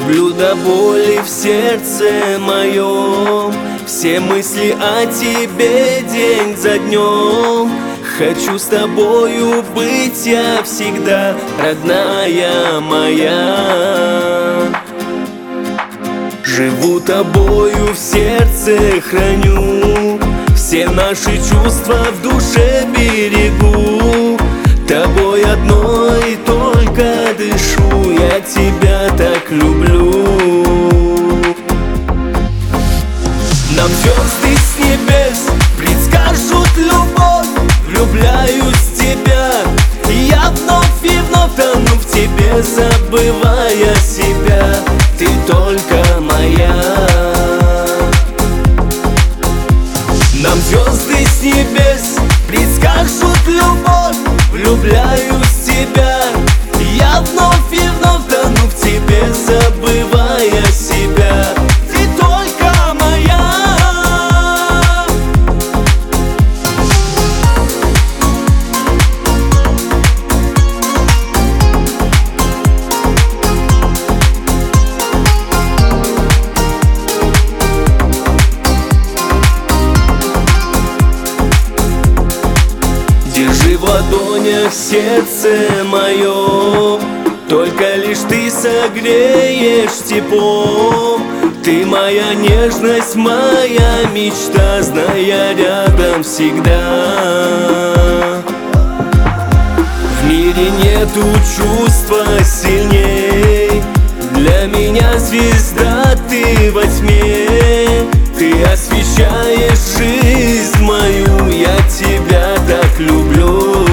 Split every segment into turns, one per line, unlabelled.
Люблю до боли в сердце моем, все мысли о тебе день за днем. Хочу с тобою быть я всегда, родная моя. Живу тобою в сердце, храню все наши чувства в душе берегу. Тобой одной только дышу, я тебя так люблю. Нам звезды с небес предскажут любовь, влюбляюсь в тебя, и я вновь тону в тебе, забывая себя. Ты только моя. Нам звезды с небес предскажут любовь, влюбляюсь в тебя, я вновь тону в тебе, забывая себя. Ты только моя. Держи в ладонях сердце мое, только лишь ты согреешь теплом. Ты моя нежность, моя мечта, зная рядом всегда. В мире нету чувства сильней, для меня звезда ты во тьме. Ты освещаешь жизнь мою, я тебя так люблю.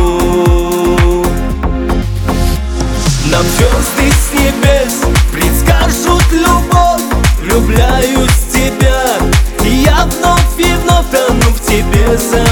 Нам звезды с небес предскажут любовь, влюбляюсь в тебя, и я вновь тону в тебе,